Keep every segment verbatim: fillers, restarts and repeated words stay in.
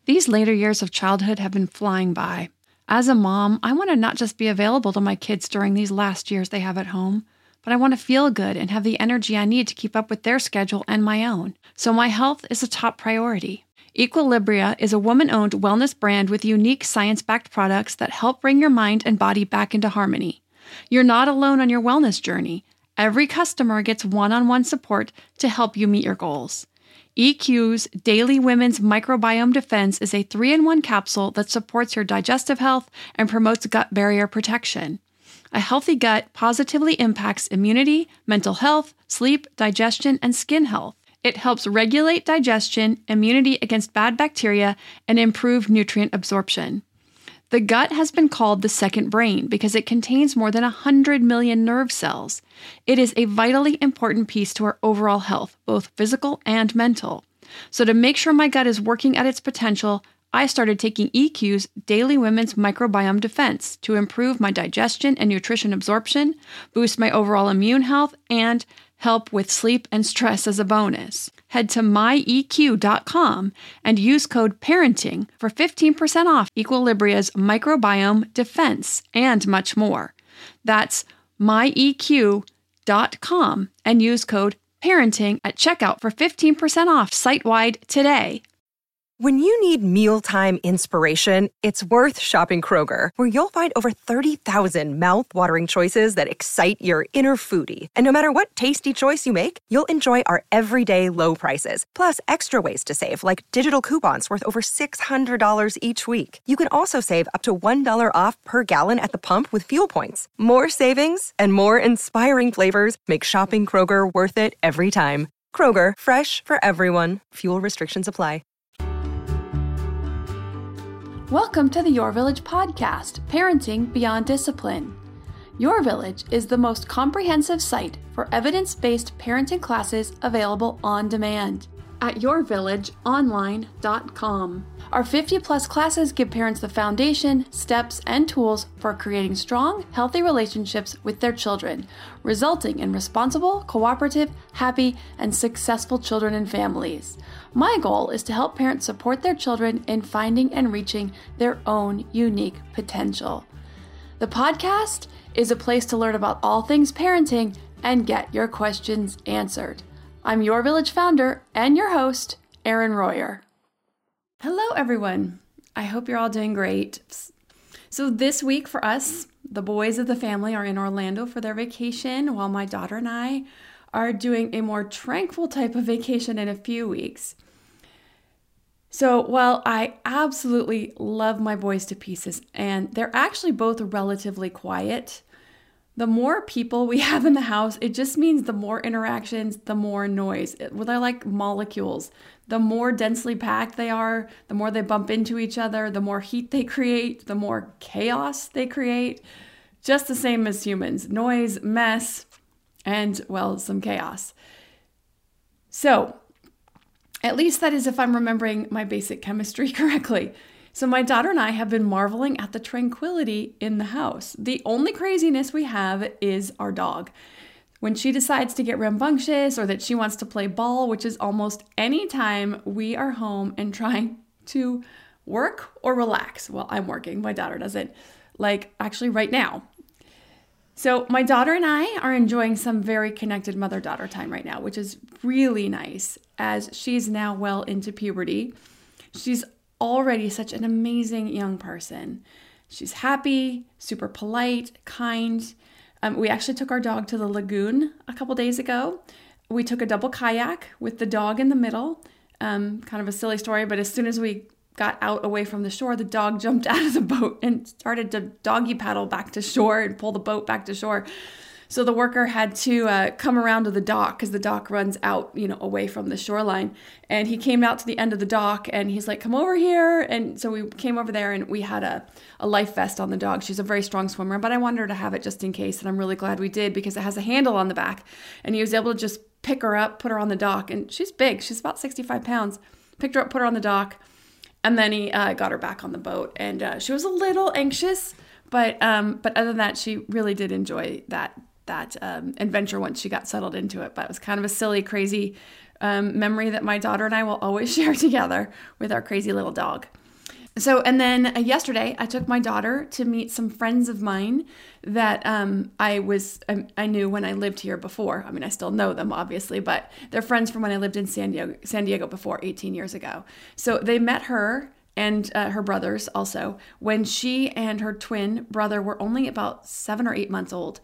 These later years of childhood have been flying by. As a mom, I want to not just be available to my kids during these last years they have at home, but I want to feel good and have the energy I need to keep up with their schedule and my own. So my health is a top priority. Equilibria is a woman-owned wellness brand with unique science-backed products that help bring your mind and body back into harmony. You're not alone on your wellness journey. Every customer gets one-on-one support to help you meet your goals. E Q's Daily Women's Microbiome Defense is a three in one capsule that supports your digestive health and promotes gut barrier protection. A healthy gut positively impacts immunity, mental health, sleep, digestion, and skin health. It helps regulate digestion, immunity against bad bacteria, and improve nutrient absorption. The gut has been called the second brain because it contains more than one hundred million nerve cells. It is a vitally important piece to our overall health, both physical and mental. So to make sure my gut is working at its potential, I started taking E Q's Daily Women's Microbiome Defense to improve my digestion and nutrition absorption, boost my overall immune health, and help with sleep and stress as a bonus. Head to my E Q dot com and use code PARENTING for fifteen percent off Equilibria's Microbiome Defense and much more. That's my E Q dot com and use code PARENTING at checkout for fifteen percent off site-wide today. When you need mealtime inspiration, it's worth shopping Kroger, where you'll find over thirty thousand mouth-watering choices that excite your inner foodie. And no matter what tasty choice you make, you'll enjoy our everyday low prices, plus extra ways to save, like digital coupons worth over six hundred dollars each week. You can also save up to one dollar off per gallon at the pump with fuel points. More savings and more inspiring flavors make shopping Kroger worth it every time. Kroger, fresh for everyone. Fuel restrictions apply. Welcome to the Your Village podcast, Parenting Beyond Discipline. Your Village is the most comprehensive site for evidence-based parenting classes available on demand at your village online dot com. Our fifty plus classes give parents the foundation, steps, and tools for creating strong, healthy relationships with their children, resulting in responsible, cooperative, happy, and successful children and families. My goal is to help parents support their children in finding and reaching their own unique potential. The podcast is a place to learn about all things parenting and get your questions answered. I'm Your Village founder and your host, Erin Royer. Hello, everyone. I hope you're all doing great. So this week for us, the boys of the family are in Orlando for their vacation, while my daughter and I are doing a more tranquil type of vacation in a few weeks. So while I absolutely love my boys to pieces, and they're actually both relatively quiet, the more people we have in the house, it just means the more interactions, the more noise. It, well, they're like molecules. The more densely packed they are, the more they bump into each other, the more heat they create, the more chaos they create. Just the same as humans. Noise, mess, and, well, some chaos. So, at least that is if I'm remembering my basic chemistry correctly. So my daughter and I have been marveling at the tranquility in the house. The only craziness we have is our dog. When she decides to get rambunctious or that she wants to play ball, which is almost any time we are home and trying to work or relax. Well, I'm working. My daughter doesn't. Like, actually right now. So my daughter and I are enjoying some very connected mother-daughter time right now, which is really nice as she's now well into puberty. She's already such an amazing young person. She's happy, super polite, kind. Um, we actually took our dog to the lagoon a couple days ago. We took a double kayak with the dog in the middle. Um, kind of a silly story, but as soon as we got out away from the shore, the dog jumped out of the boat and started to doggy paddle back to shore and pull the boat back to shore. So the worker had to uh, come around to the dock because the dock runs out, you know, away from the shoreline. And he came out to the end of the dock and he's like, come over here. And so we came over there and we had a, a life vest on the dog. She's a very strong swimmer, but I wanted her to have it just in case. And I'm really glad we did because it has a handle on the back. And he was able to just pick her up, put her on the dock. And she's big. She's about sixty-five pounds. Picked her up, put her on the dock. And then he uh, got her back on the boat. And uh, she was a little anxious. But um, but other than that, she really did enjoy that that um, adventure once she got settled into it. But it was kind of a silly, crazy um, memory that my daughter and I will always share together with our crazy little dog. So, and then uh, yesterday I took my daughter to meet some friends of mine that um, I was, I, I knew when I lived here before. I mean, I still know them obviously, but they're friends from when I lived in San Diego, San Diego before eighteen years ago. So they met her and uh, her brothers also when she and her twin brother were only about seven or eight months old.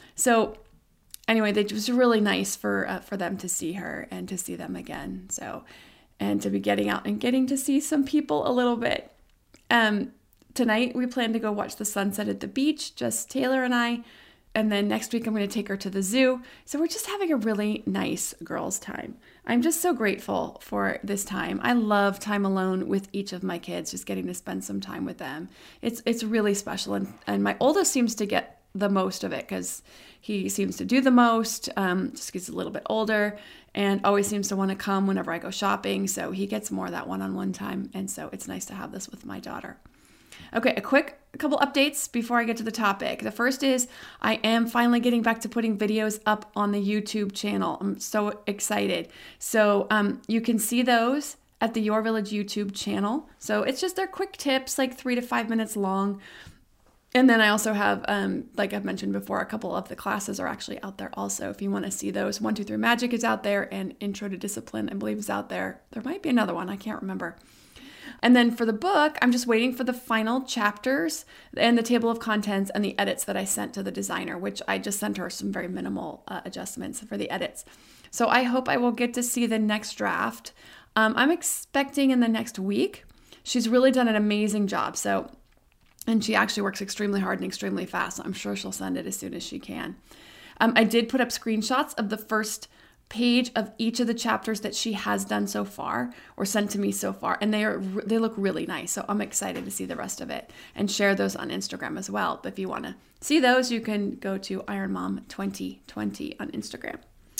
So anyway, it was really nice for, uh, for them to see her and to see them again. So, and to be getting out and getting to see some people a little bit. Um, tonight we plan to go watch the sunset at the beach, just Taylor and I, and then next week I'm going to take her to the zoo. So we're just having a really nice girls' time. I'm just so grateful for this time. I love time alone with each of my kids, just getting to spend some time with them. It's it's really special, and, and my oldest seems to get the most of it because he seems to do the most, um, just gets a little bit older and always seems to want to come whenever I go shopping. So he gets more of that one-on-one time. And so it's nice to have this with my daughter. Okay, a quick a couple updates before I get to the topic. The first is I am finally getting back to putting videos up on the YouTube channel. I'm so excited. So um, you can see those at the Your Village YouTube channel. So it's just their quick tips, like three to five minutes long. And then I also have, um, like I've mentioned before, a couple of the classes are actually out there also. If you want to see those, one two three Magic is out there, and Intro to Discipline, I believe, is out there. There might be another one. I can't remember. And then for the book, I'm just waiting for the final chapters and the table of contents and the edits that I sent to the designer, which I just sent her some very minimal uh, adjustments for the edits. So I hope I will get to see the next draft. Um, I'm expecting in the next week. She's really done an amazing job. So And she actually works extremely hard and extremely fast. So I'm sure she'll send it as soon as she can. Um, I did put up screenshots of the first page of each of the chapters that she has done so far or sent to me so far. And they are they look really nice. So I'm excited to see the rest of it and share those on Instagram as well. But if you want to see those, you can go to Iron Mom twenty twenty on Instagram.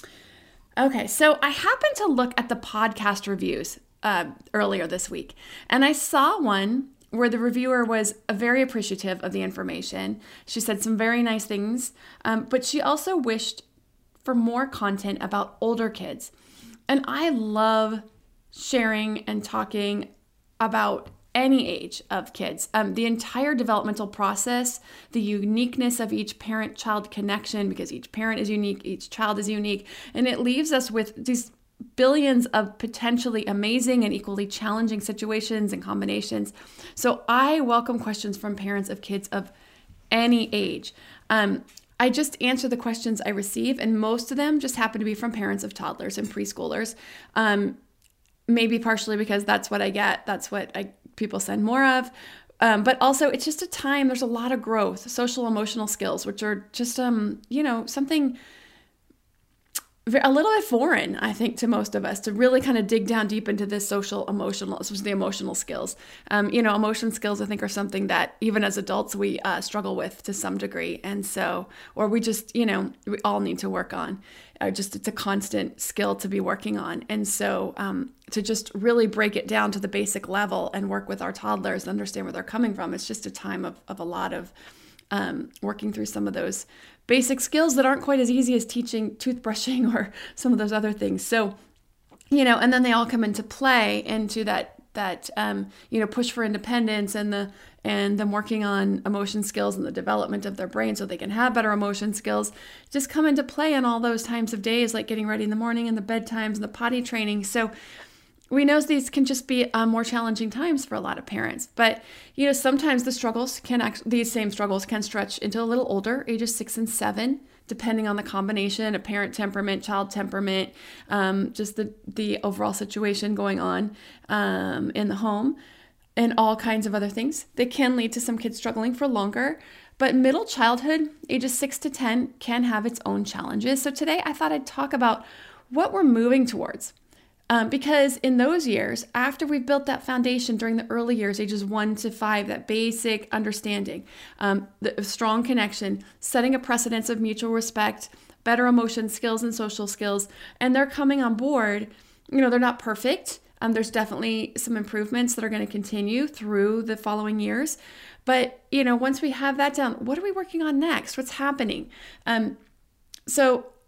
Okay, so I happened to look at the podcast reviews uh, earlier this week. And I saw one where the reviewer was very appreciative of the information. She said some very nice things, um, but she also wished for more content about older kids. And I love sharing and talking about any age of kids. Um, the entire developmental process, the uniqueness of each parent-child connection, because each parent is unique, each child is unique, and it leaves us with these billions of potentially amazing and equally challenging situations and combinations. So I welcome questions from parents of kids of any age. Um, I just answer the questions I receive, and most of them just happen to be from parents of toddlers and preschoolers. Um, maybe partially because that's what I get. That's what I, people send more of. Um, but also it's just a time, there's a lot of growth, social emotional skills, which are just, um, you know, something a little bit foreign, I think, to most of us, to really kind of dig down deep into this social, emotional, especially the emotional skills. Um, you know, emotion skills, I think, are something that even as adults, we uh, struggle with to some degree. And so, or we just, you know, we all need to work on. Uh, just it's a constant skill to be working on. And so um, to just really break it down to the basic level and work with our toddlers and understand where they're coming from, it's just a time of, of a lot of um, working through some of those basic skills that aren't quite as easy as teaching toothbrushing or some of those other things. So, you know, and then they all come into play into that, that, um, you know, push for independence and the, and them working on emotion skills and the development of their brain so they can have better emotion skills just come into play in all those times of days, like getting ready in the morning and the bedtimes and the potty training. So we know these can just be uh, more challenging times for a lot of parents, but you know, sometimes the struggles can act- these same struggles can stretch into a little older, ages six and seven, depending on the combination of parent temperament, child temperament, um, just the the overall situation going on um, in the home, and all kinds of other things. They can lead to some kids struggling for longer, but middle childhood, ages six to ten, can have its own challenges. So today, I thought I'd talk about what we're moving towards. Um, because in those years, after we've built that foundation during the early years, ages one to five, that basic understanding, um, the strong connection, setting a precedence of mutual respect, better emotion skills and social skills, and they're coming on board, you know, they're not perfect. Um, there's definitely some improvements that are going to continue through the following years. But, you know, once we have that down, what are we working on next? What's happening? Um, so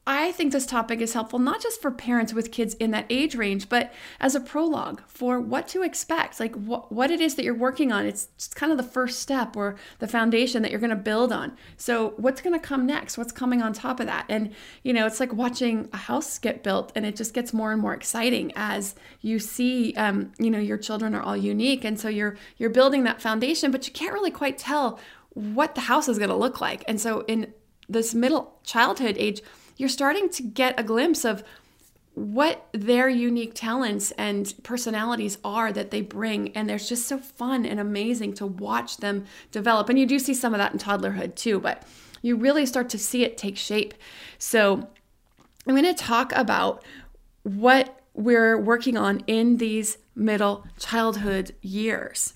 I think this topic is helpful not just for parents with kids in that age range, but as a prologue for what to expect, like what, what it is that you're working on. It's just kind of the first step or the foundation that you're going to build on. So what's going to come next? What's coming on top of that? And, you know, it's like watching a house get built, and it just gets more and more exciting as you see, um, you know, your children are all unique. And so you're, you're building that foundation, but you can't really quite tell what the house is going to look like. And so in this middle childhood age, you're starting to get a glimpse of what their unique talents and personalities are that they bring. And they're just so fun and amazing to watch them develop. And you do see some of that in toddlerhood too, but you really start to see it take shape. So I'm going to talk about what we're working on in these middle childhood years.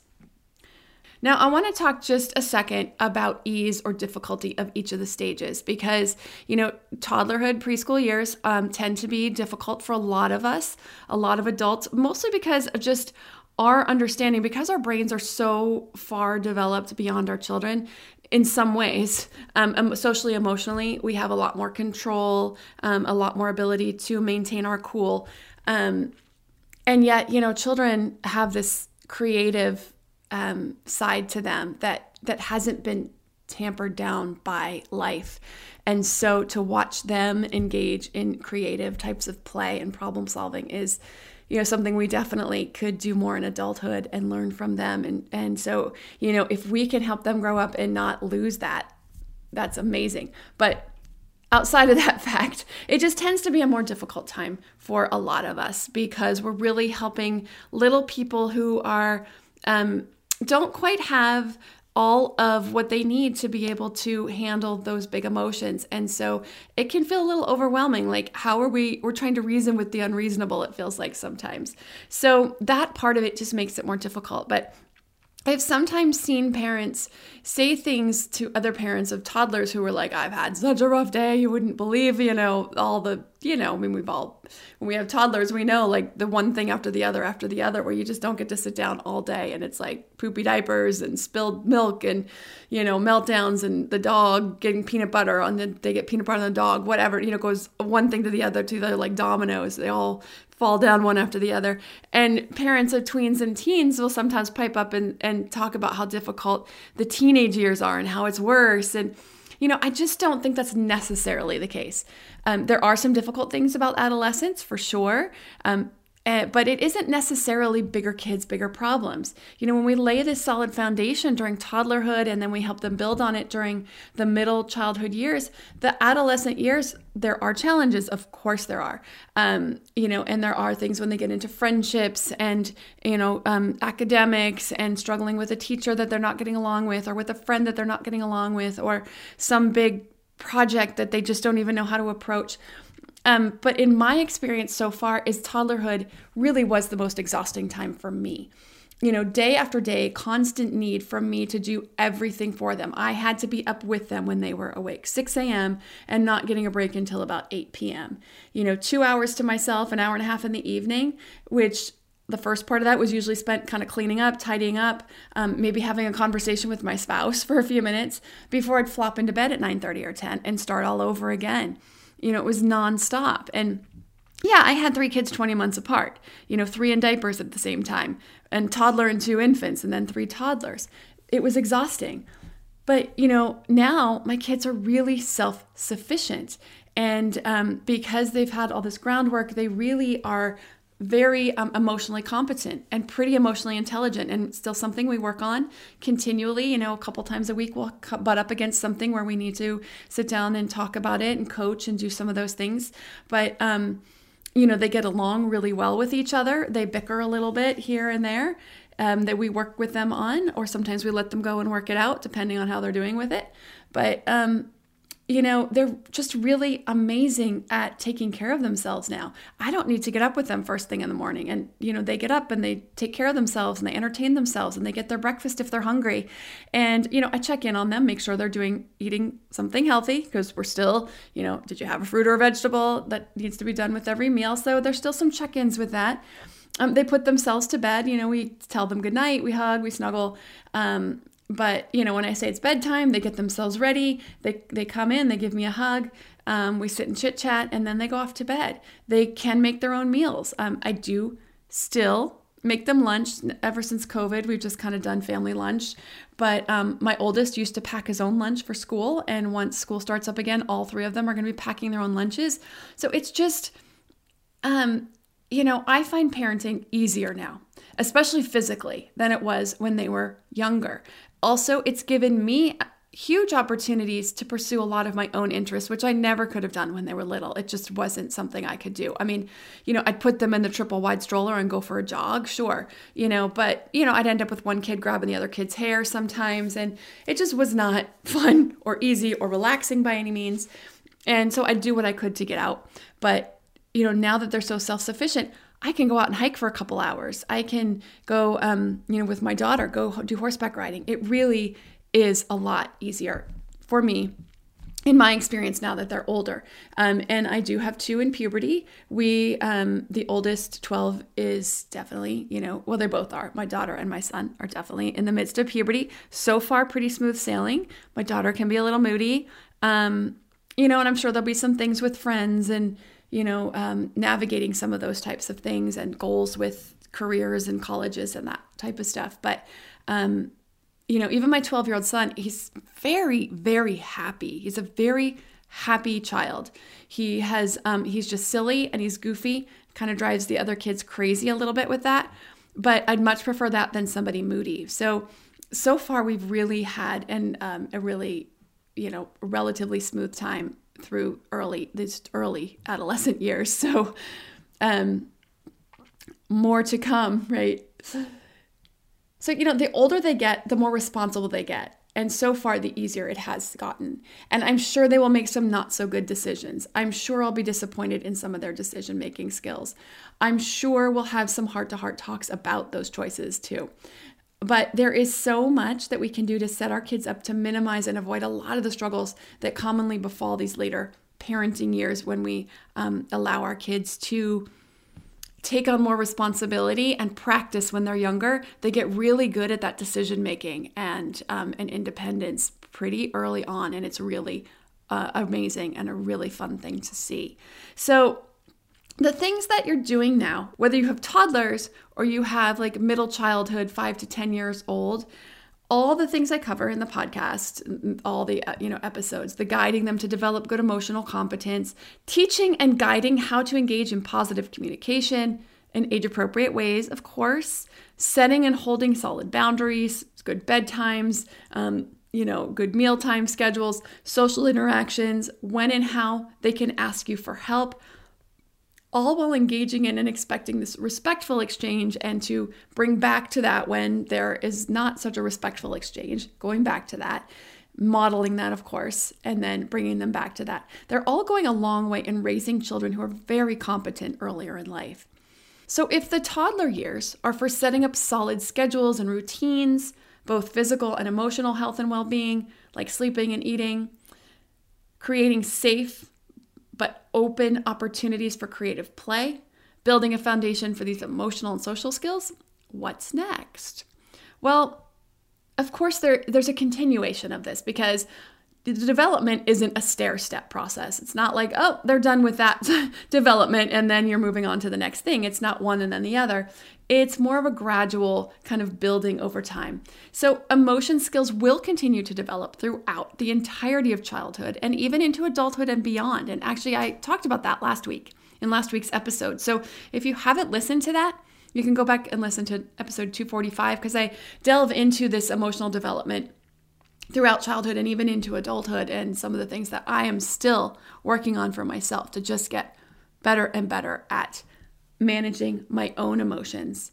Now, I want to talk just a second about ease or difficulty of each of the stages because, you know, toddlerhood, preschool years um, tend to be difficult for a lot of us, a lot of adults, mostly because of just our understanding, because our brains are so far developed beyond our children. In some ways, um, socially, emotionally, we have a lot more control, um, a lot more ability to maintain our cool. Um, and yet, you know, children have this creative Um, side to them that that hasn't been tampered down by life. And so to watch them engage in creative types of play and problem solving is, you know, something we definitely could do more in adulthood and learn from them. And and so, you know, if we can help them grow up and not lose that, that's amazing. But outside of that fact, it just tends to be a more difficult time for a lot of us because we're really helping little people who are um, don't quite have all of what they need to be able to handle those big emotions. And so it can feel a little overwhelming. Like, how are we, we're trying to reason with the unreasonable, it feels like sometimes. So that part of it just makes it more difficult. But I've sometimes seen parents say things to other parents of toddlers who were like, I've had such a rough day. You wouldn't believe, you know, all the, you know, I mean, we've all, when we have toddlers, we know like the one thing after the other after the other where you just don't get to sit down all day. And it's like poopy diapers and spilled milk and, you know, meltdowns and the dog getting peanut butter on the, they get peanut butter on the dog, whatever, you know, goes one thing to the other to the other, like dominoes. They all fall down one after the other. And parents of tweens and teens will sometimes pipe up and, and talk about how difficult the teenage years are and how it's worse. And, you know, I just don't think that's necessarily the case. Um, there are some difficult things about adolescence for sure. Um, Uh, but it isn't necessarily bigger kids, bigger problems. You know, when we lay this solid foundation during toddlerhood and then we help them build on it during the middle childhood years, the adolescent years, there are challenges. Of course there are. Um, you know, and there are things when they get into friendships and, you know, um, academics and struggling with a teacher that they're not getting along with or with a friend that they're not getting along with or some big project that they just don't even know how to approach. Um, but in my experience so far is toddlerhood really was the most exhausting time for me. You know, day after day, constant need for me to do everything for them. I had to be up with them when they were awake, six a.m. and not getting a break until about eight p.m. You know, two hours to myself, an hour and a half in the evening, which the first part of that was usually spent kind of cleaning up, tidying up, um, maybe having a conversation with my spouse for a few minutes before I'd flop into bed at nine thirty or ten and start all over again. You know, it was nonstop. And yeah, I had three kids twenty months apart, you know, three in diapers at the same time, and toddler and two infants, and then three toddlers. It was exhausting. But, you know, now my kids are really self-sufficient. And um, because they've had all this groundwork, they really are very um, emotionally competent and pretty emotionally intelligent, and still something we work on continually. You know, a couple times a week we'll butt up against something where we need to sit down and talk about it and coach and do some of those things. But, um, you know, they get along really well with each other. They bicker a little bit here and there um, that we work with them on, or sometimes we let them go and work it out depending on how they're doing with it. But, um, you know, they're just really amazing at taking care of themselves now. I don't need to get up with them first thing in the morning. And, you know, they get up and they take care of themselves and they entertain themselves and they get their breakfast if they're hungry. And, you know, I check in on them, make sure they're doing, eating something healthy, because we're still, you know, did you have a fruit or a vegetable? That needs to be done with every meal. So there's still some check-ins with that. Um, they put themselves to bed. You know, we tell them good night, we hug, we snuggle. Um, But, you know, when I say it's bedtime, they get themselves ready. They they come in, they give me a hug. Um, we sit and chit chat, and then they go off to bed. They can make their own meals. Um, I do still make them lunch. Ever since COVID, we've just kind of done family lunch. But um, my oldest used to pack his own lunch for school. And once school starts up again, all three of them are going to be packing their own lunches. So it's just, um, you know, I find parenting easier now, especially physically, than it was when they were younger. Also, it's given me huge opportunities to pursue a lot of my own interests, which I never could have done when they were little. It just wasn't something I could do. I mean, you know, I'd put them in the triple wide stroller and go for a jog, sure, you know, but, you know, I'd end up with one kid grabbing the other kid's hair sometimes, and it just was not fun or easy or relaxing by any means. And so I'd do what I could to get out. But, you know, now that they're so self-sufficient, I can go out and hike for a couple hours. I can go, um, you know, with my daughter, go do horseback riding. It really is a lot easier for me in my experience now that they're older. Um, and I do have two in puberty. We, um, the oldest, twelve, is definitely, you know, well, they both are. My daughter and my son are definitely in the midst of puberty. So far, pretty smooth sailing. My daughter can be a little moody, um, you know, and I'm sure there'll be some things with friends and, you know, um, navigating some of those types of things and goals with careers and colleges and that type of stuff. But, um, you know, even my twelve-year-old son, he's very, very happy. He's a very happy child. He has, um, he's just silly and he's goofy, kind of drives the other kids crazy a little bit with that. But I'd much prefer that than somebody moody. So, so far we've really had an, um, a really, you know, relatively smooth time through early, these early adolescent years. So, um, more to come, right? So, you know, the older they get, the more responsible they get. And so far, the easier it has gotten. And I'm sure they will make some not so good decisions. I'm sure I'll be disappointed in some of their decision-making skills. I'm sure we'll have some heart-to-heart talks about those choices too. But there is so much that we can do to set our kids up to minimize and avoid a lot of the struggles that commonly befall these later parenting years when we um, allow our kids to take on more responsibility and practice when they're younger. They get really good at that decision making and um, and independence pretty early on, and it's really uh, amazing and a really fun thing to see. So the things that you're doing now, whether you have toddlers or you have like middle childhood, five to ten years old, all the things I cover in the podcast, all the uh, you know episodes, the guiding them to develop good emotional competence, teaching and guiding how to engage in positive communication in age-appropriate ways, of course, setting and holding solid boundaries, good bedtimes, um, you know, good mealtime schedules, social interactions, when and how they can ask you for help, all while engaging in and expecting this respectful exchange, and to bring back to that when there is not such a respectful exchange, going back to that, modeling that, of course, and then bringing them back to that. They're all going a long way in raising children who are very competent earlier in life. So if the toddler years are for setting up solid schedules and routines, both physical and emotional health and well-being, like sleeping and eating, creating safe but open opportunities for creative play, building a foundation for these emotional and social skills, what's next? Well, of course, there, there's a continuation of this, because the development isn't a stair-step process. It's not like, oh, they're done with that development and then you're moving on to the next thing. It's not one and then the other. It's more of a gradual kind of building over time. So emotion skills will continue to develop throughout the entirety of childhood and even into adulthood and beyond. And actually, I talked about that last week in last week's episode. So if you haven't listened to that, you can go back and listen to episode two forty-five, because I delve into this emotional development throughout childhood and even into adulthood, and some of the things that I am still working on for myself to just get better and better at managing my own emotions.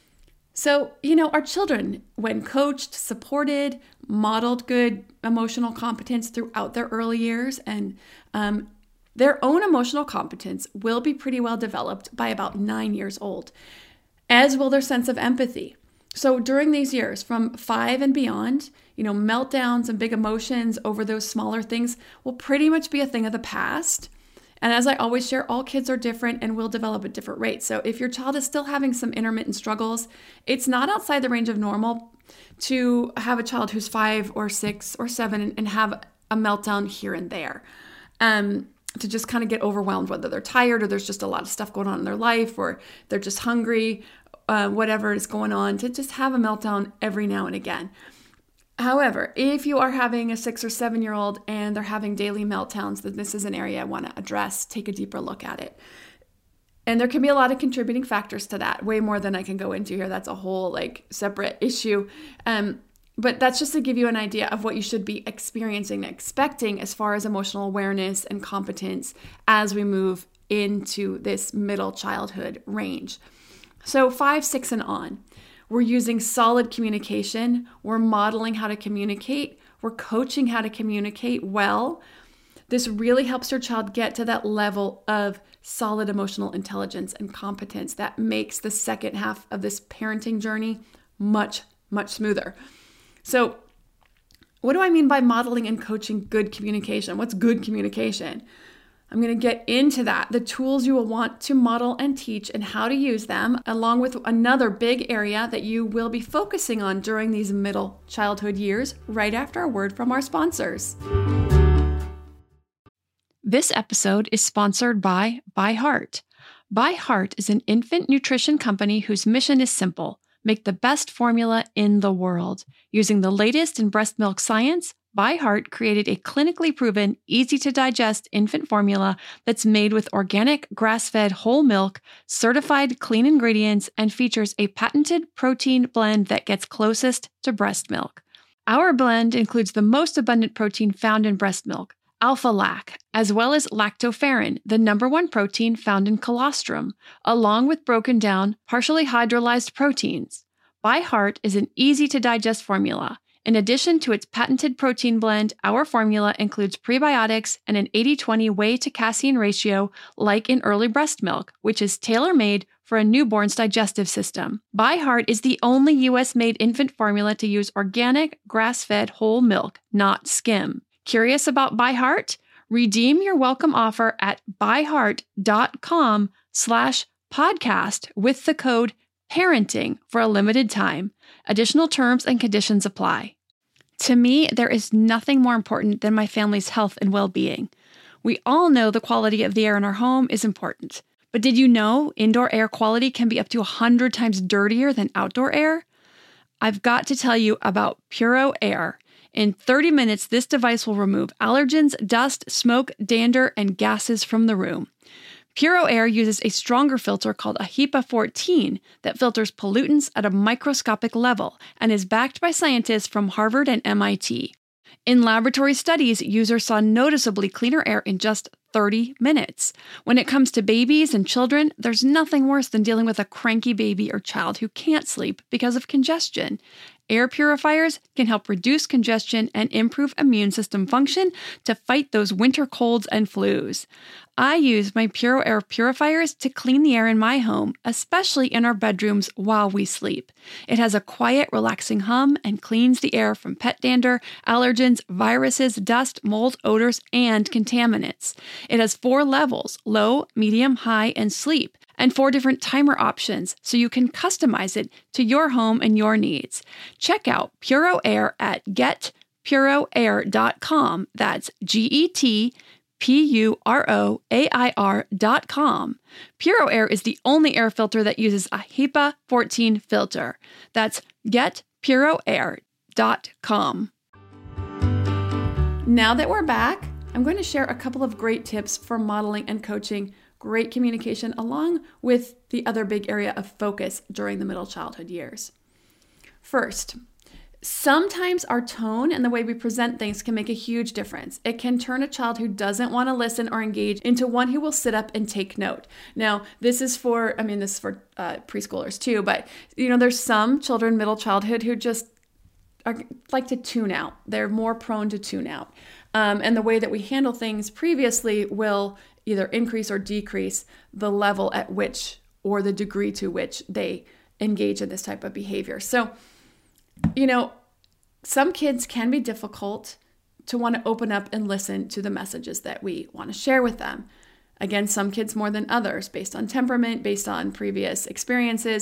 So, you know, our children, when coached, supported, modeled good emotional competence throughout their early years, and um, their own emotional competence will be pretty well developed by about nine years old, as will their sense of empathy. So during these years, from five and beyond, you know, meltdowns and big emotions over those smaller things will pretty much be a thing of the past. And as I always share, all kids are different and will develop at different rates. So if your child is still having some intermittent struggles, it's not outside the range of normal to have a child who's five or six or seven and have a meltdown here and there. Um, to just kind of get overwhelmed, whether they're tired or there's just a lot of stuff going on in their life, or they're just hungry, uh, whatever is going on, to just have a meltdown every now and again. However, if you are having a six or seven year old and they're having daily meltdowns, then this is an area I want to address, take a deeper look at it. And there can be a lot of contributing factors to that, way more than I can go into here. That's a whole like separate issue. Um, but that's just to give you an idea of what you should be experiencing and expecting as far as emotional awareness and competence as we move into this middle childhood range. So five, six, and on. We're using solid communication. We're modeling how to communicate. We're coaching how to communicate well. This really helps your child get to that level of solid emotional intelligence and competence that makes the second half of this parenting journey much, much smoother. So what do I mean by modeling and coaching good communication? What's good communication? I'm going to get into that, the tools you will want to model and teach and how to use them, along with another big area that you will be focusing on during these middle childhood years, right after a word from our sponsors. This episode is sponsored by ByHeart. ByHeart is an infant nutrition company whose mission is simple: make the best formula in the world. Using the latest in breast milk science, ByHeart created a clinically proven, easy-to-digest infant formula that's made with organic, grass-fed whole milk, certified clean ingredients, and features a patented protein blend that gets closest to breast milk. Our blend includes the most abundant protein found in breast milk, alpha-lac, as well as lactoferrin, the number one protein found in colostrum, along with broken down, partially hydrolyzed proteins. ByHeart is an easy-to-digest formula. In addition to its patented protein blend, our formula includes prebiotics and an eighty twenty whey to casein ratio like in early breast milk, which is tailor-made for a newborn's digestive system. ByHeart is the only U S-made infant formula to use organic, grass-fed whole milk, not skim. Curious about ByHeart? Redeem your welcome offer at byheart.com slash podcast with the code parenting for a limited time. Additional terms and conditions apply. To me, there is nothing more important than my family's health and well-being. We all know the quality of the air in our home is important. But did you know indoor air quality can be up to one hundred times dirtier than outdoor air? I've got to tell you about Puro Air. In thirty minutes, this device will remove allergens, dust, smoke, dander, and gases from the room. Puro Air uses a stronger filter called a HEPA fourteen that filters pollutants at a microscopic level and is backed by scientists from Harvard and M I T. In laboratory studies, users saw noticeably cleaner air in just thirty minutes. When it comes to babies and children, there's nothing worse than dealing with a cranky baby or child who can't sleep because of congestion. Air purifiers can help reduce congestion and improve immune system function to fight those winter colds and flus. I use my Puro Air purifiers to clean the air in my home, especially in our bedrooms while we sleep. It has a quiet, relaxing hum and cleans the air from pet dander, allergens, viruses, dust, mold, odors, and contaminants. It has four levels: low, medium, high, and sleep, and four different timer options, so you can customize it to your home and your needs. Check out Puro Air at get puro air dot com. That's G E T P U R O A I R dot com. Puro Air is the only air filter that uses a HEPA fourteen filter. That's get puro air dot com. Now that we're back, I'm going to share a couple of great tips for modeling and coaching great communication, along with the other big area of focus during the middle childhood years. First, sometimes our tone and the way we present things can make a huge difference. It can turn a child who doesn't want to listen or engage into one who will sit up and take note. Now, this is for, I mean, this is for uh, preschoolers too, but you know, there's some children, middle childhood, who just are, like to tune out. They're more prone to tune out. Um, and the way that we handle things previously will either increase or decrease the level at which or the degree to which they engage in this type of behavior. So, you know, some kids can be difficult to want to open up and listen to the messages that we want to share with them. Again, some kids more than others, based on temperament, based on previous experiences.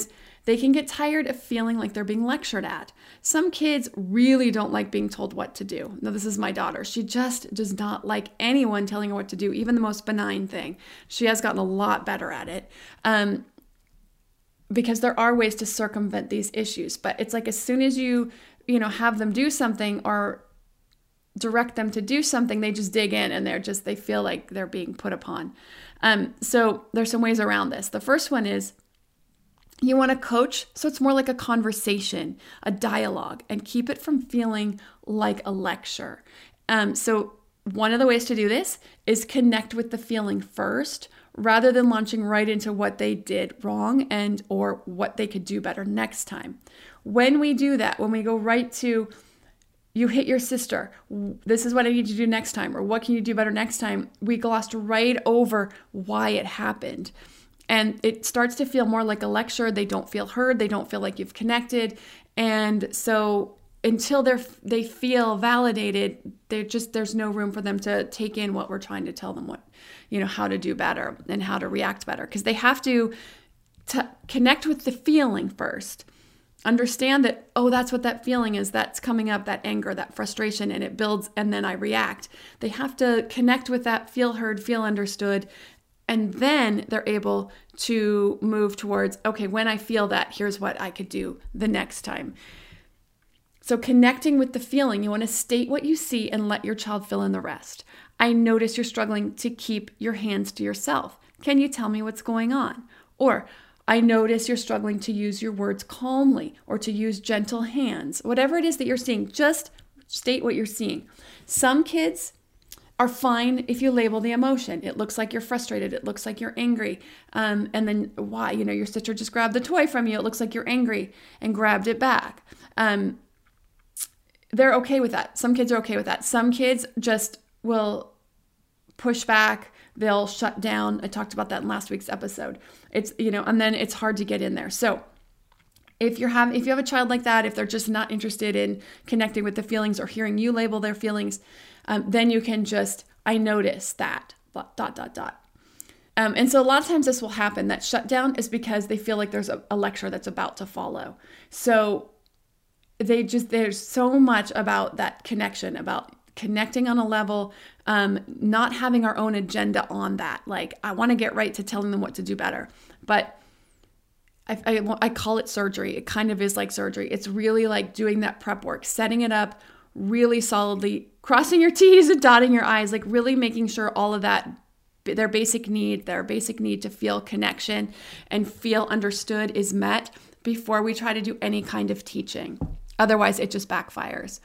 They can get tired of feeling like they're being lectured at. Some kids really don't like being told what to do. Now, this is my daughter. She just does not like anyone telling her what to do, even the most benign thing. She has gotten a lot better at it. Um, because there are ways to circumvent these issues. But it's like as soon as you, you know, have them do something or direct them to do something, they just dig in and they're just, they feel like they're being put upon. Um, so there's some ways around this. The first one is you want to coach so it's more like a conversation, a dialogue, and keep it from feeling like a lecture. Um, so one of the ways to do this is connect with the feeling first, rather than launching right into what they did wrong and or what they could do better next time. When we do that, when we go right to, you hit your sister, this is what I need you to do next time, or what can you do better next time, we glossed right over why it happened. And it starts to feel more like a lecture. They don't feel heard. They don't feel like you've connected. And so until they're they feel validated, they just there's no room for them to take in what we're trying to tell them, what, you know, how to do better and how to react better. Because they have to, to connect with the feeling first. Understand that, oh, that's what that feeling is. That's coming up, that anger, that frustration, and it builds, and then I react. They have to connect with that, feel heard, feel understood, and then they're able to move towards, okay, when I feel that, here's what I could do the next time. So connecting with the feeling, you want to state what you see and let your child fill in the rest. I notice you're struggling to keep your hands to yourself. Can you tell me what's going on? Or, I notice you're struggling to use your words calmly or to use gentle hands. Whatever it is that you're seeing, just state what you're seeing. Some kids are fine if you label the emotion. It looks like you're frustrated. It looks like you're angry. Um, and then why? You know, your sister just grabbed the toy from you. It looks like you're angry and grabbed it back. Um, they're okay with that. Some kids are okay with that. Some kids just will push back. They'll shut down. I talked about that in last week's episode. It's, you know, and then it's hard to get in there. So if you're having, if you have a child like that, if they're just not interested in connecting with the feelings or hearing you label their feelings, um, then you can just, I notice that, dot, dot, dot, dot. Um, and so a lot of times this will happen. That shutdown is because they feel like there's a, a lecture that's about to follow. So they just, there's so much about that connection, about connecting on a level, um, not having our own agenda on that. Like, I want to get right to telling them what to do better. But I, I, I call it surgery. It kind of is like surgery. It's really like doing that prep work, setting it up really solidly, crossing your T's and dotting your I's, like really making sure all of that, their basic need, their basic need to feel connection and feel understood is met before we try to do any kind of teaching. Otherwise, it just backfires.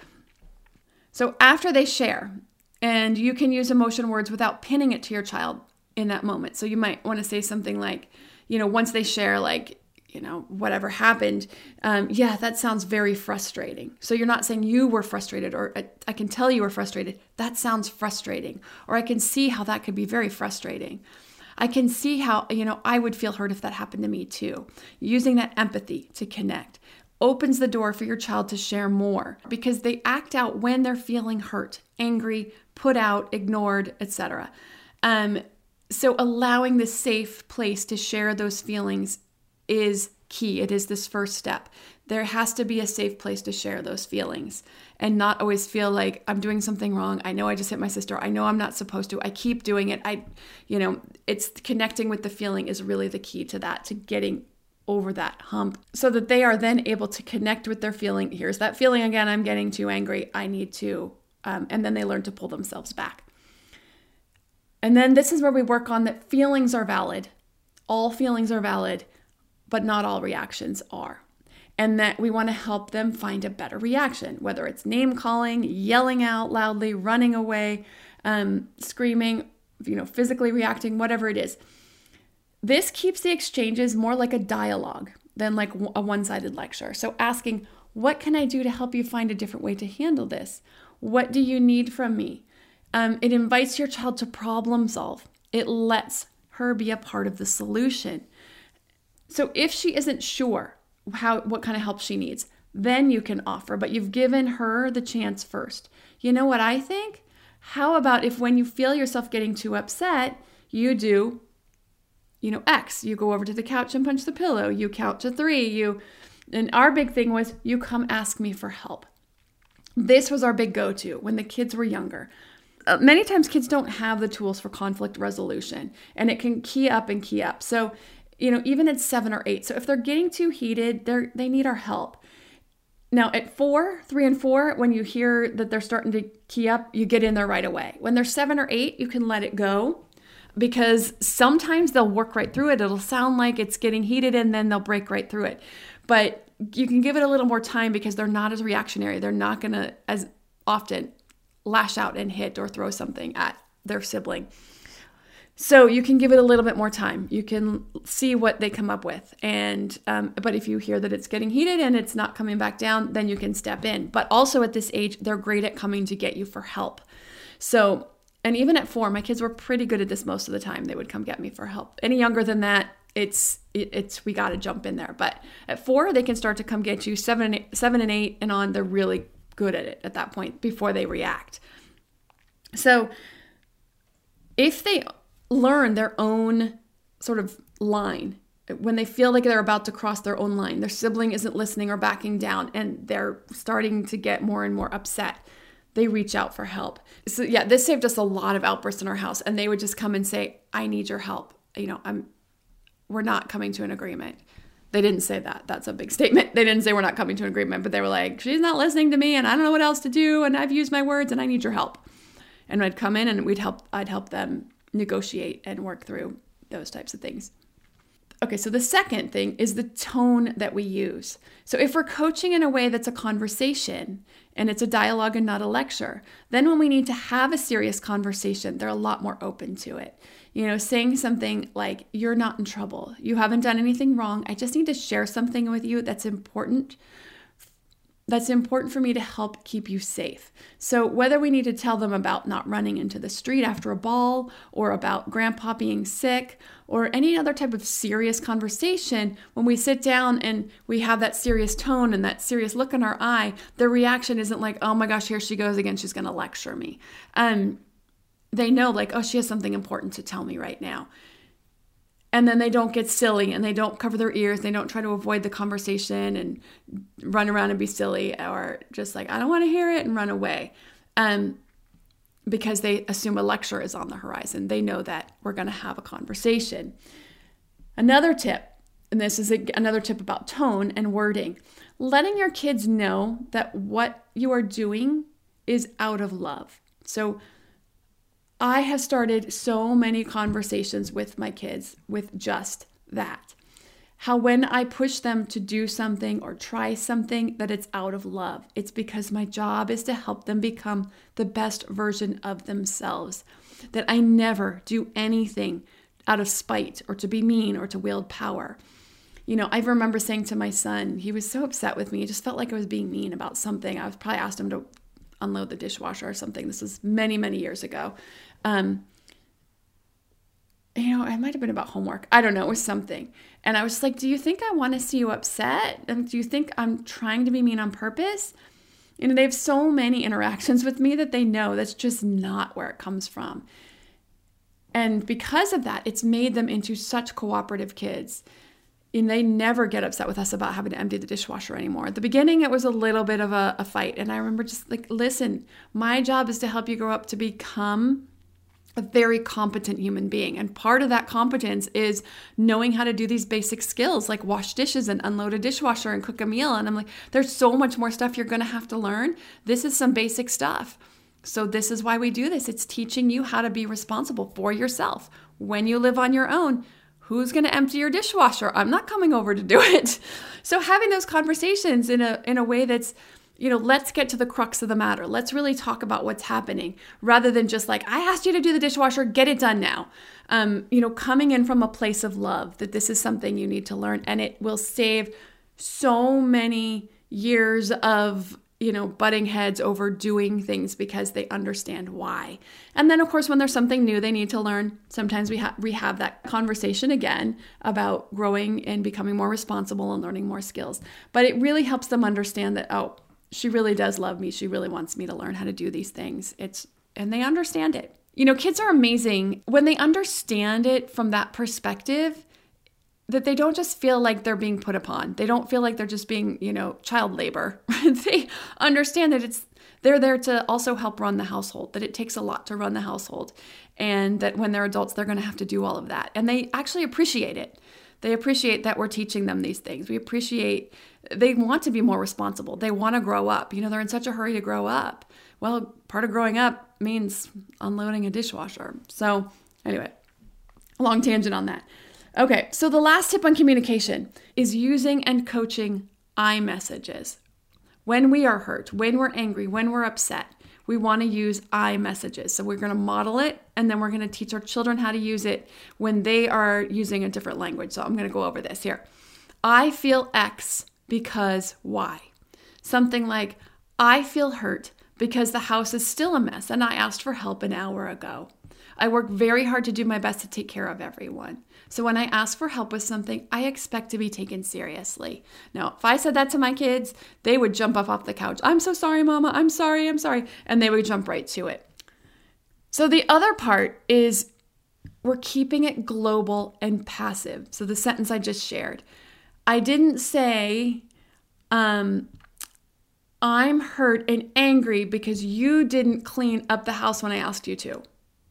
So after they share, and you can use emotion words without pinning it to your child in that moment. So you might want to say something like, you know, once they share, like, you know, whatever happened, um, yeah, that sounds very frustrating. So you're not saying you were frustrated, or I, I can tell you were frustrated. That sounds frustrating. Or I can see how that could be very frustrating. I can see how, you know, I would feel hurt if that happened to me too. Using that empathy to connect opens the door for your child to share more, because they act out when they're feeling hurt, angry, put out, ignored, et cetera. Um, so allowing the safe place to share those feelings is key. It is this first step. There has to be a safe place to share those feelings and not always feel like I'm doing something wrong. I know I just hit my sister. I know I'm not supposed to. I keep doing it. I, you know, it's connecting with the feeling is really the key to that, to getting over that hump, so that they are then able to connect with their feeling. Here's that feeling again. I'm getting too angry. I need to, um, and then they learn to pull themselves back. And then this is where we work on that feelings are valid. All feelings are valid, but not all reactions are. And that we want to help them find a better reaction, whether it's name calling, yelling out loudly, running away, um, screaming, you know, physically reacting, whatever it is. This keeps the exchanges more like a dialogue than like a one-sided lecture. So asking, what can I do to help you find a different way to handle this? What do you need from me? Um, it invites your child to problem solve. It lets her be a part of the solution. So if she isn't sure how what kind of help she needs, then you can offer, but you've given her the chance first. You know what I think? How about if when you feel yourself getting too upset, you do you know, X, you go over to the couch and punch the pillow, you count to three, you, and our big thing was, you come ask me for help. This was our big go-to when the kids were younger. Uh, many times kids don't have the tools for conflict resolution, and it can key up and key up. So, you know, even at seven or eight. So if they're getting too heated, they're, they need our help. Now at four, three and four, when you hear that they're starting to key up, you get in there right away. When they're seven or eight, you can let it go, because sometimes they'll work right through it. It'll sound like it's getting heated and then they'll break right through it. But you can give it a little more time because they're not as reactionary. They're not going to as often lash out and hit or throw something at their sibling. So you can give it a little bit more time. You can see what they come up with. And um, but if you hear that it's getting heated and it's not coming back down, then you can step in. But also at this age, they're great at coming to get you for help. So, and even at four, my kids were pretty good at this most of the time. They would come get me for help. Any younger than that, it's it, it's we got to jump in there. But at four, they can start to come get you. Seven and eight, seven and eight and on, they're really good at it at that point before they react. So if they learn their own sort of line, when they feel like they're about to cross their own line, their sibling isn't listening or backing down, and they're starting to get more and more upset, they reach out for help. So yeah, this saved us a lot of outbursts in our house, and they would just come and say, I need your help. You know, I'm, we're not coming to an agreement. They didn't say that. That's a big statement. They didn't say we're not coming to an agreement, but they were like, she's not listening to me and I don't know what else to do. And I've used my words and I need your help. And I'd come in and we'd help, I'd help them negotiate and work through those types of things. Okay, so the second thing is the tone that we use. So if we're coaching in a way that's a conversation and it's a dialogue and not a lecture, then when we need to have a serious conversation, they're a lot more open to it. You know, saying something like, you're not in trouble. You haven't done anything wrong. I just need to share something with you that's important. That's important for me to help keep you safe. So whether we need to tell them about not running into the street after a ball, or about grandpa being sick, or any other type of serious conversation, when we sit down and we have that serious tone and that serious look in our eye, the reaction isn't like, oh my gosh, here she goes again. She's going to lecture me. Um, they know like, oh, she has something important to tell me right now. And then they don't get silly and they don't cover their ears. They don't try to avoid the conversation and run around and be silly, or just like, I don't want to hear it, and run away. Um, because they assume a lecture is on the horizon. They know that we're going to have a conversation. Another tip, and this is a, another tip about tone and wording, letting your kids know that what you are doing is out of love. So I have started so many conversations with my kids with just that. How when I push them to do something or try something, that it's out of love. It's because my job is to help them become the best version of themselves. That I never do anything out of spite or to be mean or to wield power. You know, I remember saying to my son, he was so upset with me. He just felt like I was being mean about something. I was probably asked him to unload the dishwasher or something. This was many, many years ago. Um, you know, it might have been about homework. I don't know. It was something. And I was just like, do you think I want to see you upset? And do you think I'm trying to be mean on purpose? You know, they have so many interactions with me that they know that's just not where it comes from. And because of that, it's made them into such cooperative kids. And they never get upset with us about having to empty the dishwasher anymore. At the beginning, it was a little bit of a, a fight. And I remember just like, listen, my job is to help you grow up to become a very competent human being. And part of that competence is knowing how to do these basic skills, like wash dishes and unload a dishwasher and cook a meal. And I'm like, there's so much more stuff you're going to have to learn. This is some basic stuff. So this is why we do this. It's teaching you how to be responsible for yourself. When you live on your own, who's going to empty your dishwasher? I'm not coming over to do it. So having those conversations in a in a way that's, you know, let's get to the crux of the matter. Let's really talk about what's happening, rather than just like, I asked you to do the dishwasher, get it done now. Um, you know, coming in from a place of love, that this is something you need to learn, and it will save so many years of, you know, butting heads over doing things because they understand why. And then, of course, when there's something new they need to learn, sometimes we, ha- we have that conversation again about growing and becoming more responsible and learning more skills. But it really helps them understand that, oh, she really does love me. She really wants me to learn how to do these things. It's and they understand it. You know, kids are amazing when they understand it from that perspective, that they don't just feel like they're being put upon. They don't feel like they're just being, you know, child labor. They understand that it's they're there to also help run the household, that it takes a lot to run the household, and that when they're adults, they're going to have to do all of that. And they actually appreciate it. They appreciate that we're teaching them these things. We appreciate, they want to be more responsible. They want to grow up. You know, they're in such a hurry to grow up. Well, part of growing up means unloading a dishwasher. So anyway, long tangent on that. Okay, so the last tip on communication is using and coaching I messages. When we are hurt, when we're angry, when we're upset, we want to use I messages. So we're going to model it, and then we're going to teach our children how to use it when they are using a different language. So I'm going to go over this here. I feel X because Y. Something like, I feel hurt because the house is still a mess and I asked for help an hour ago. I work very hard to do my best to take care of everyone. So when I ask for help with something, I expect to be taken seriously. Now, if I said that to my kids, they would jump up off the couch. I'm so sorry, Mama. I'm sorry. I'm sorry. And they would jump right to it. So the other part is we're keeping it global and passive. So the sentence I just shared, I didn't say, um, I'm hurt and angry because you didn't clean up the house when I asked you to.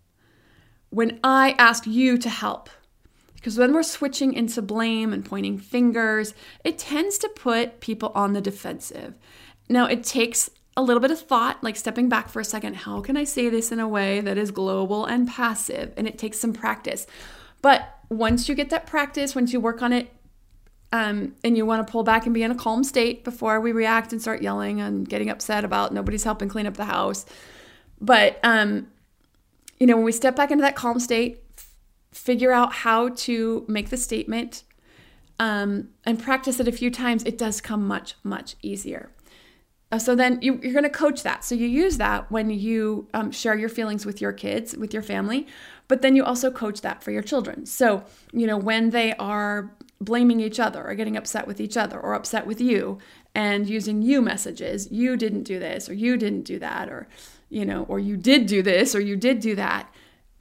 When I asked you to help. Because when we're switching into blame and pointing fingers, it tends to put people on the defensive. Now, it takes a little bit of thought, like stepping back for a second. How can I say this in a way that is global and passive? And it takes some practice. But once you get that practice, once you work on it, um, and you want to pull back and be in a calm state before we react and start yelling and getting upset about nobody's helping clean up the house. But, um, you know, when we step back into that calm state, figure out how to make the statement, um, and practice it a few times, it does come much, much easier. Uh, so then you, you're going to coach that. So you use that when you um, share your feelings with your kids, with your family, but then you also coach that for your children. So, you know, when they are blaming each other or getting upset with each other or upset with you and using you messages, you didn't do this or you didn't do that, or, you know, or you did do this or you did do that,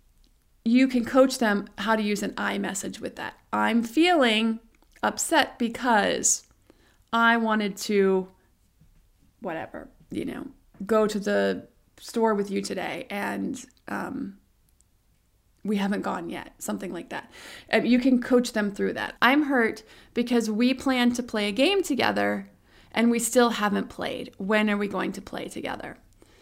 you can coach them how to use an I message with that. I'm feeling upset because I wanted to, whatever, you know, go to the store with you today and um, we haven't gone yet, something like that. You can coach them through that. I'm hurt because we plan to play a game together and we still haven't played. When are we going to play together?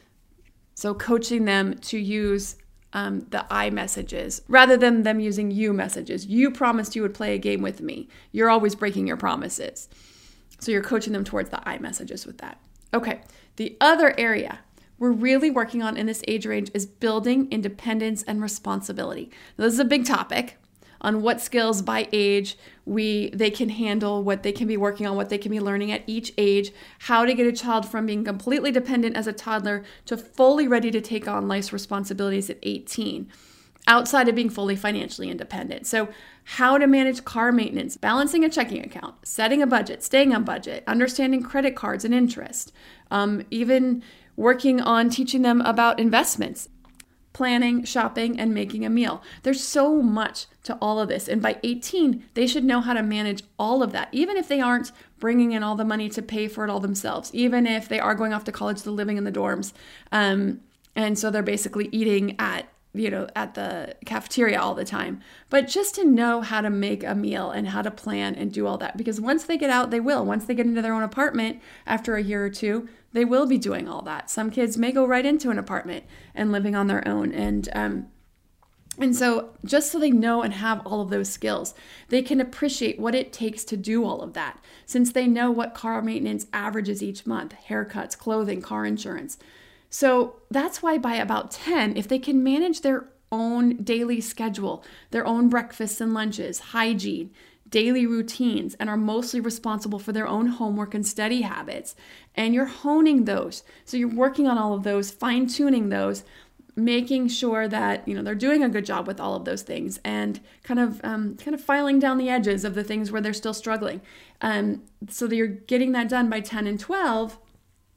So coaching them to use Um, the I messages rather than them using you messages. You promised you would play a game with me. You're always breaking your promises. So you're coaching them towards the I messages with that. Okay, the other area we're really working on in this age range is building independence and responsibility. Now, this is a big topic on what skills by age we they can handle, what they can be working on, what they can be learning at each age, how to get a child from being completely dependent as a toddler to fully ready to take on life's responsibilities at eighteen, outside of being fully financially independent. So how to manage car maintenance, balancing a checking account, setting a budget, staying on budget, understanding credit cards and interest, um, even working on teaching them about investments, planning, shopping, and making a meal. There's so much to all of this. And by eighteen, they should know how to manage all of that, even if they aren't bringing in all the money to pay for it all themselves, even if they are going off to college to living in the dorms. Um, and so they're basically eating at, you know, at the cafeteria all the time. But just to know how to make a meal and how to plan and do all that. Because once they get out, they will. Once they get into their own apartment after a year or two, they will be doing all that. Some kids may go right into an apartment and living on their own. And um, and so just so they know and have all of those skills, they can appreciate what it takes to do all of that. Since they know what car maintenance averages each month, haircuts, clothing, car insurance. So that's why by about ten, if they can manage their own daily schedule, their own breakfasts and lunches, hygiene, daily routines, and are mostly responsible for their own homework and study habits, and you're honing those. So you're working on all of those, fine-tuning those, making sure that, you know, they're doing a good job with all of those things, and kind of um, kind of filing down the edges of the things where they're still struggling. Um, so that you're getting that done by ten and twelve.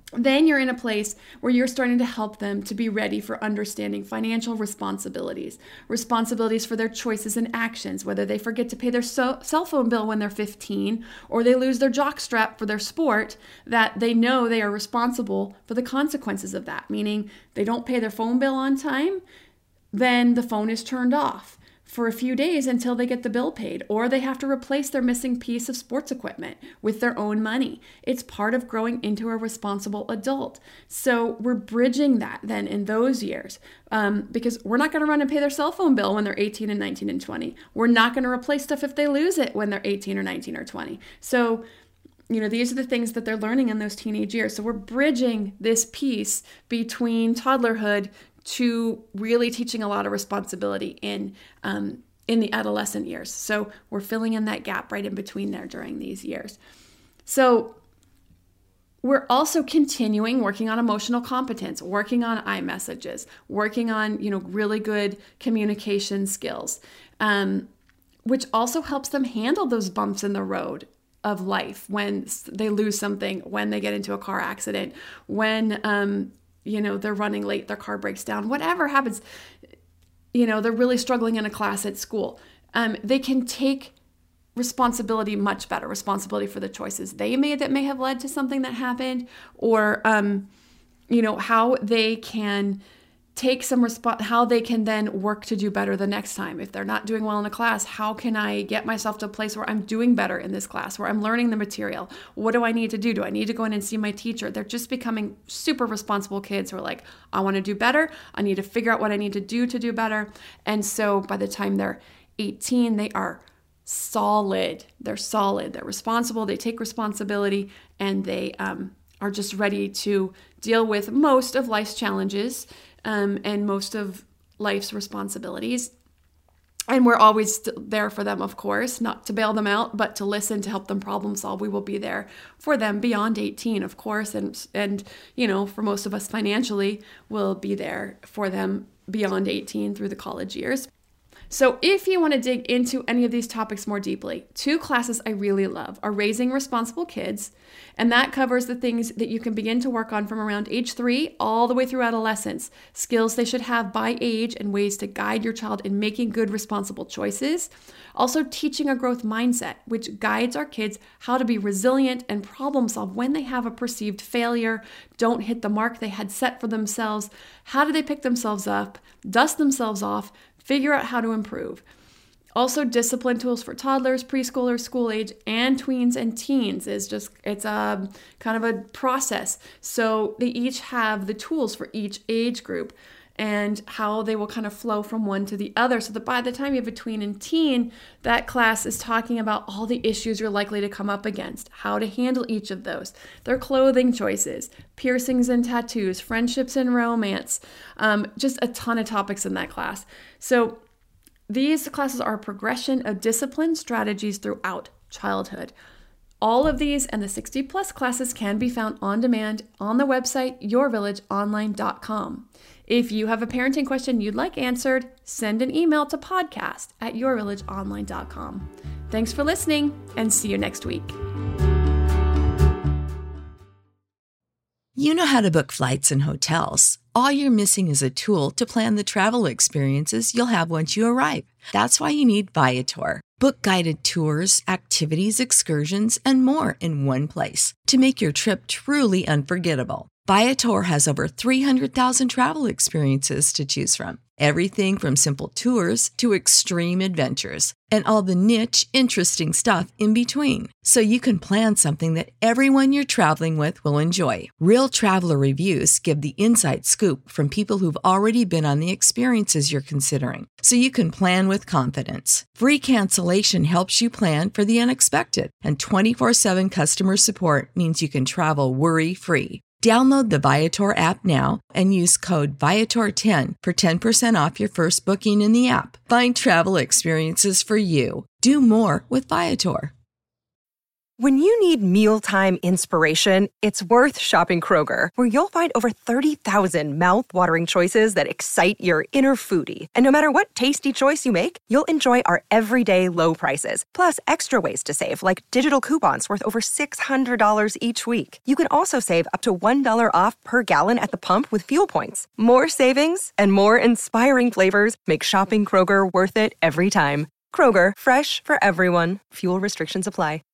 then you're in a place where you're starting to help them to be ready for understanding financial responsibilities, responsibilities for their choices and actions, whether they forget to pay their so- cell phone bill when they're fifteen or they lose their jock strap for their sport, that they know they are responsible for the consequences of that, meaning they don't pay their phone bill on time, then the phone is turned off for a few days until they get the bill paid, or they have to replace their missing piece of sports equipment with their own money. It's part of growing into a responsible adult. So we're bridging that then in those years um, because we're not going to run and pay their cell phone bill when they're eighteen and nineteen and twenty. We're not going to replace stuff if they lose it when they're eighteen or nineteen or twenty. So you know, these are the things that they're learning in those teenage years. So we're bridging this piece between toddlerhood to really teaching a lot of responsibility in um, in the adolescent years. So we're filling in that gap right in between there during these years. So we're also continuing working on emotional competence, working on iMessages, working on, you know, really good communication skills, um, which also helps them handle those bumps in the road of life when they lose something, when they get into a car accident, when um, you know, they're running late, their car breaks down, whatever happens, you know, they're really struggling in a class at school. Um, they can take responsibility much better, responsibility for the choices they made that may have led to something that happened, or, um, you know, how they can take some response, how they can then work to do better the next time. If they're not doing well in a class, how can I get myself to a place where I'm doing better in this class, where I'm learning the material? What do I need to do? Do I need to go in and see my teacher? They're just becoming super responsible kids who are like, I want to do better. I need to figure out what I need to do to do better. And so by the time they're eighteen, they are solid. They're solid. They're responsible. They take responsibility, and they um, are just ready to deal with most of life's challenges Um, and most of life's responsibilities. And we're always there for them, of course, not to bail them out, but to listen, to help them problem solve. We will be there for them beyond eighteen, of course. And, and you know, for most of us financially, we'll be there for them beyond eighteen through the college years. So if you want to dig into any of these topics more deeply, two classes I really love are Raising Responsible Kids, and that covers the things that you can begin to work on from around age three all the way through adolescence, skills they should have by age and ways to guide your child in making good, responsible choices. Also teaching a growth mindset, which guides our kids how to be resilient and problem solve when they have a perceived failure, don't hit the mark they had set for themselves. How do they pick themselves up, dust themselves off, figure out how to improve? Also, discipline tools for toddlers, preschoolers, school age, and tweens and teens is just, it's a kind of a process. So they each have the tools for each age group and how they will kind of flow from one to the other. So that by the time you have a tween and teen, that class is talking about all the issues you're likely to come up against, how to handle each of those, their clothing choices, piercings and tattoos, friendships and romance, um, just a ton of topics in that class. So these classes are a progression of discipline strategies throughout childhood. All of these and the sixty plus classes can be found on demand on the website your village online dot com. If you have a parenting question you'd like answered, send an email to podcast at your village online dot com. Thanks for listening, and see you next week. You know how to book flights and hotels. All you're missing is a tool to plan the travel experiences you'll have once you arrive. That's why you need Viator. Book guided tours, activities, excursions, and more in one place to make your trip truly unforgettable. Viator has over three hundred thousand travel experiences to choose from. Everything from simple tours to extreme adventures and all the niche, interesting stuff in between. So you can plan something that everyone you're traveling with will enjoy. Real traveler reviews give the inside scoop from people who've already been on the experiences you're considering. So you can plan with confidence. Free cancellation helps you plan for the unexpected. And twenty-four seven customer support means you can travel worry-free. Download the Viator app now and use code Viator ten for ten percent off your first booking in the app. Find travel experiences for you. Do more with Viator. When you need mealtime inspiration, it's worth shopping Kroger, where you'll find over thirty thousand mouth-watering choices that excite your inner foodie. And no matter what tasty choice you make, you'll enjoy our everyday low prices, plus extra ways to save, like digital coupons worth over six hundred dollars each week. You can also save up to one dollar off per gallon at the pump with fuel points. More savings and more inspiring flavors make shopping Kroger worth it every time. Kroger, fresh for everyone. Fuel restrictions apply.